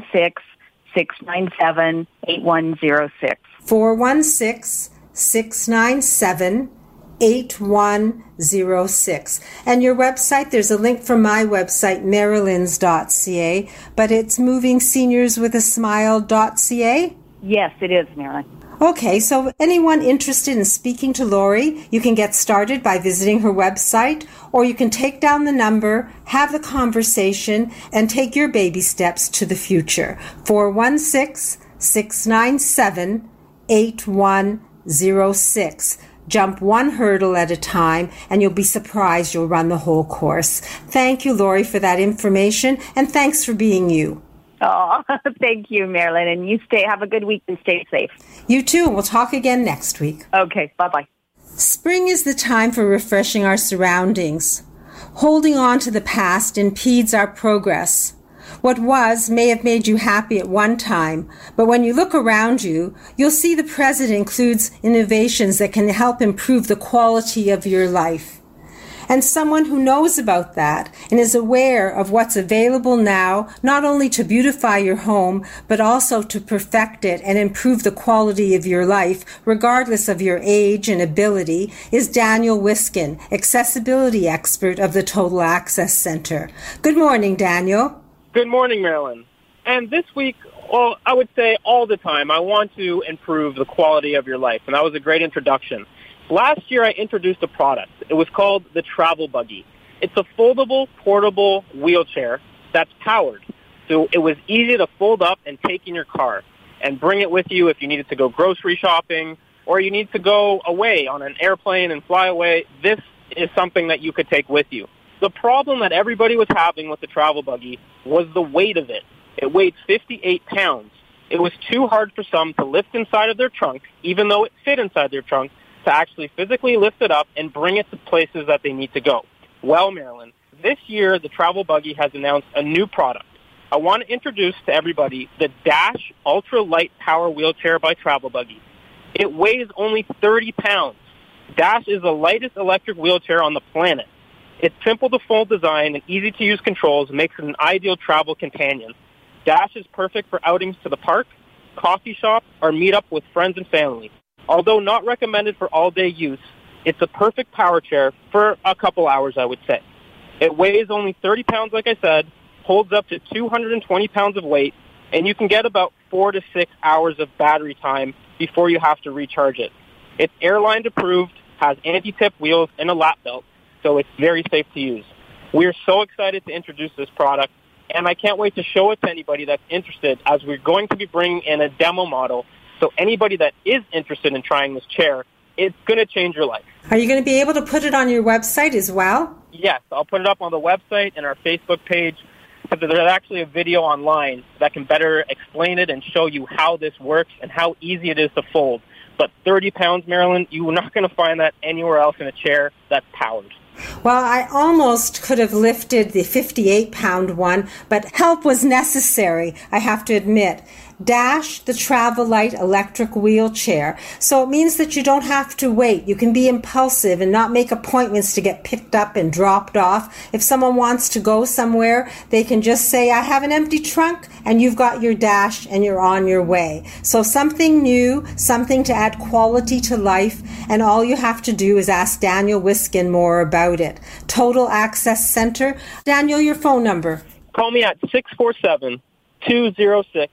416-697-8106. 416-697-8106. And your website, there's a link from my website, marilyns.ca, but it's movingseniorswithasmile.ca? Yes, it is, Marilyn. Okay, so anyone interested in speaking to Lori, you can get started by visiting her website, or you can take down the number, have the conversation, and take your baby steps to the future. 416-697-8106. Jump one hurdle at a time, and you'll be surprised you'll run the whole course. Thank you, Lori, for that information, and thanks for being you. Oh, thank you, Marilyn. And you have a good week and stay safe. You too. We'll talk again next week. Okay. Bye-bye. Spring is the time for refreshing our surroundings. Holding on to the past impedes our progress. What was may have made you happy at one time, but when you look around you, you'll see the present includes innovations that can help improve the quality of your life. And someone who knows about that and is aware of what's available now, not only to beautify your home, but also to perfect it and improve the quality of your life, regardless of your age and ability, is Daniel Wiskin, accessibility expert of the Total Access Center. Good morning, Daniel. Good morning, Marilyn. And this week, well, I would say all the time, I want to improve the quality of your life, and that was a great introduction. Last year, I introduced a product. It was called the Travel Buggy. It's a foldable, portable wheelchair that's powered. So it was easy to fold up and take in your car and bring it with you if you needed to go grocery shopping or you need to go away on an airplane and fly away. This is something that you could take with you. The problem that everybody was having with the Travel Buggy was the weight of it. It weighed 58 pounds. It was too hard for some to lift inside of their trunk, even though it fit inside their trunk, to actually physically lift it up and bring it to places that they need to go. Well, Marilyn, this year the Travel Buggy has announced a new product. I want to introduce to everybody the Dash Ultra Light Power Wheelchair by Travel Buggy. It weighs only 30 pounds. Dash is the lightest electric wheelchair on the planet. Its simple to fold design and easy to use controls makes it an ideal travel companion. Dash is perfect for outings to the park, coffee shop, or meet up with friends and family. Although not recommended for all-day use, it's a perfect power chair for a couple hours, I would say. It weighs only 30 pounds, like I said, holds up to 220 pounds of weight, and you can get about 4 to 6 hours of battery time before you have to recharge it. It's airline approved, has anti-tip wheels and a lap belt, so it's very safe to use. We are so excited to introduce this product, and I can't wait to show it to anybody that's interested, as we're going to be bringing in a demo model. So anybody that is interested in trying this chair, it's going to change your life. Are you going to be able to put it on your website as well? Yes, I'll put it up on the website and our Facebook page. But there's actually a video online that can better explain it and show you how this works and how easy it is to fold. But 30 pounds, Marilyn, you're not going to find that anywhere else in a chair that's powered. Well, I almost could have lifted the 58-pound one, but help was necessary, I have to admit. Dash, the Travel Light electric wheelchair. So it means that you don't have to wait. You can be impulsive and not make appointments to get picked up and dropped off. If someone wants to go somewhere, they can just say, I have an empty trunk, and you've got your Dash and you're on your way. So something new, something to add quality to life, and all you have to do is ask Daniel Wiskin more about it. Total Access Center. Daniel, your phone number. Call me at 647-206-6409.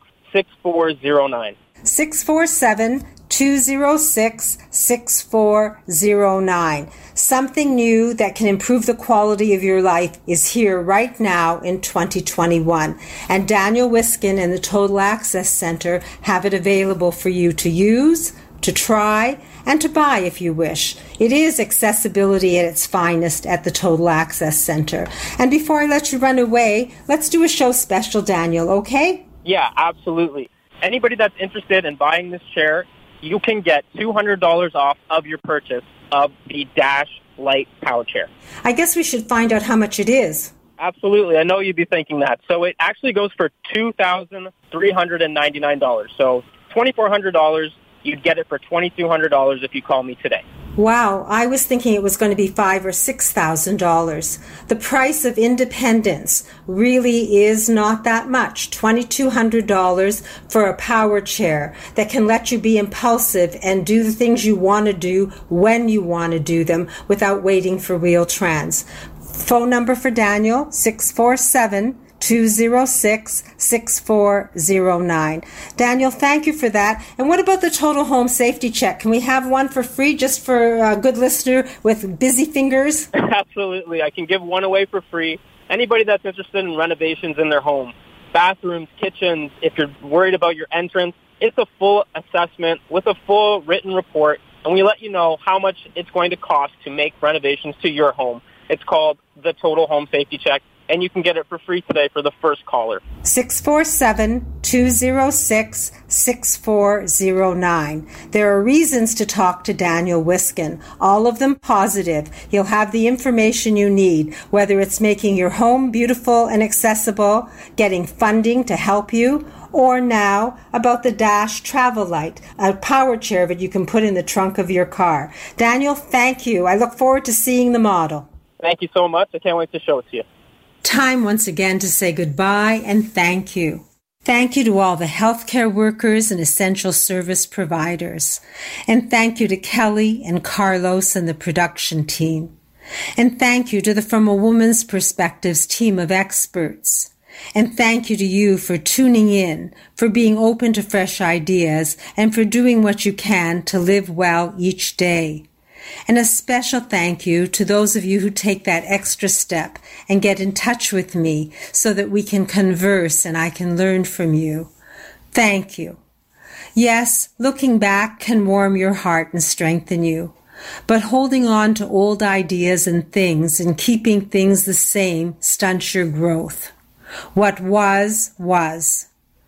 647-206-6409. Something new that can improve the quality of your life is here right now in 2021. And Daniel Wiskin and the Total Access Center have it available for you to use, to try, and to buy if you wish. It is accessibility at its finest at the Total Access Center. And before I let you run away, let's do a show special, Daniel, okay? Yeah, absolutely. Anybody that's interested in buying this chair, you can get $200 off of your purchase of the Dash Light Power Chair. I guess we should find out how much it is. Absolutely. I know you'd be thinking that. So it actually goes for $2,399. So $2,400, you'd get it for $2,200 if you call me today. Wow, I was thinking it was going to be $5,000 or $6,000. The price of independence really is not that much. $2,200 for a power chair that can let you be impulsive and do the things you want to do when you want to do them without waiting for Wheel-Trans. Phone number for Daniel, 647-206-6409. Daniel, thank you for that. And what about the total home safety check? Can we have one for free just for a good listener with busy fingers? Absolutely. I can give one away for free. Anybody that's interested in renovations in their home, bathrooms, kitchens, if you're worried about your entrance, it's a full assessment with a full written report, and we let you know how much it's going to cost to make renovations to your home. It's called the Total Home Safety Check, and you can get it for free today for the first caller. 647-206-6409. There are reasons to talk to Daniel Wiskin, all of them positive. He'll have the information you need, whether it's making your home beautiful and accessible, getting funding to help you, or now about the Dash Travel Light, a power chair that you can put in the trunk of your car. Daniel, thank you. I look forward to seeing the model. Thank you so much. I can't wait to show it to you. Time once again to say goodbye and thank you. Thank you to all the healthcare workers and essential service providers. And thank you to Kelly and Carlos and the production team. And thank you to the From a Woman's Perspectives team of experts. And thank you to you for tuning in, for being open to fresh ideas, and for doing what you can to live well each day. And a special thank you to those of you who take that extra step and get in touch with me so that we can converse and I can learn from you. Thank you. Yes, looking back can warm your heart and strengthen you, but holding on to old ideas and things and keeping things the same stunts your growth. What was, was.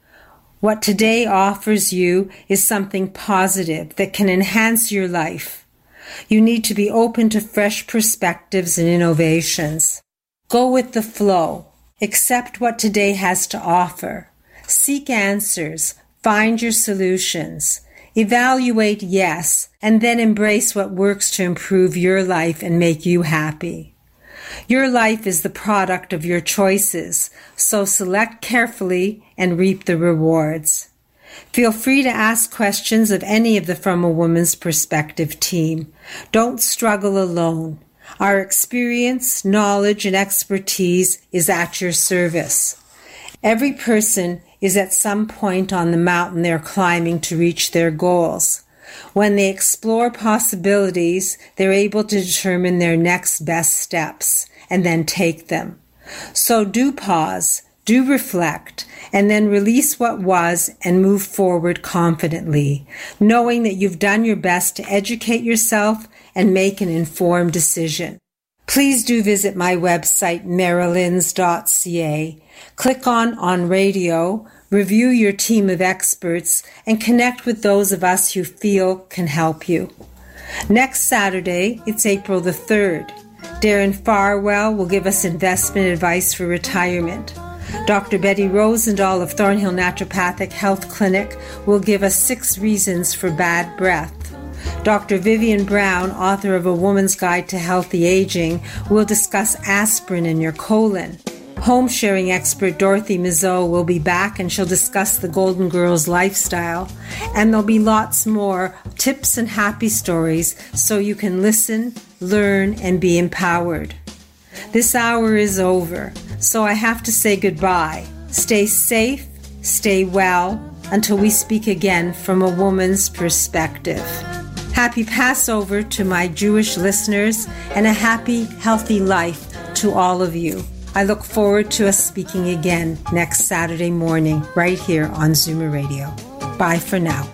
What today offers you is something positive that can enhance your life. You need to be open to fresh perspectives and innovations. Go with the flow. Accept what today has to offer. Seek answers. Find your solutions. Evaluate yes, and then embrace what works to improve your life and make you happy. Your life is the product of your choices, so select carefully and reap the rewards. Feel free to ask questions of any of the From a Woman's Perspective team. Don't struggle alone. Our experience, knowledge, and expertise is at your service. Every person is at some point on the mountain they're climbing to reach their goals. When they explore possibilities, they're able to determine their next best steps and then take them. So do pause. Do reflect, and then release what was and move forward confidently, knowing that you've done your best to educate yourself and make an informed decision. Please do visit my website, marilyns.ca. Click on radio, review your team of experts, and connect with those of us you feel can help you. Next Saturday, it's April the 3rd. Darren Farwell will give us investment advice for retirement. Dr. Betty Rosendahl of Thornhill Naturopathic Health Clinic will give us 6 reasons for bad breath. Dr. Vivian Brown, author of A Woman's Guide to Healthy Aging, will discuss aspirin in your colon. Home sharing expert Dorothy Mizeau will be back and she'll discuss the Golden Girls lifestyle. And there'll be lots more tips and happy stories so you can listen, learn, and be empowered. This hour is over, so I have to say goodbye. Stay safe, stay well, until we speak again from a woman's perspective. Happy Passover to my Jewish listeners, and a happy, healthy life to all of you. I look forward to us speaking again next Saturday morning, right here on Zoomer Radio. Bye for now.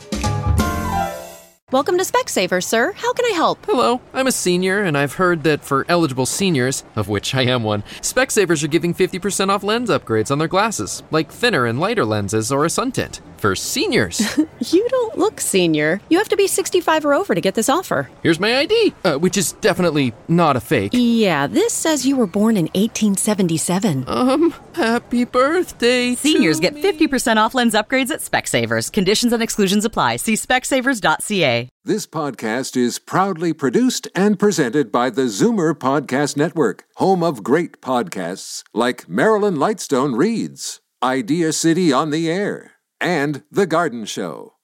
Welcome to Specsavers, sir. How can I help? Hello, I'm a senior, and I've heard that for eligible seniors, of which I am one, Specsavers are giving 50% off lens upgrades on their glasses, like thinner and lighter lenses or a sun tint. for seniors. You don't look senior. You have to be 65 or over to get this offer. Here's my ID, which is definitely not a fake. Yeah, this says you were born in 1877. Happy birthday. Seniors get 50% off lens upgrades at Specsavers. Conditions and exclusions apply. See specsavers.ca. This podcast is proudly produced and presented by the Zoomer Podcast Network, home of great podcasts like Marilyn Lightstone Reads, Idea City on the Air, and The Garden Show.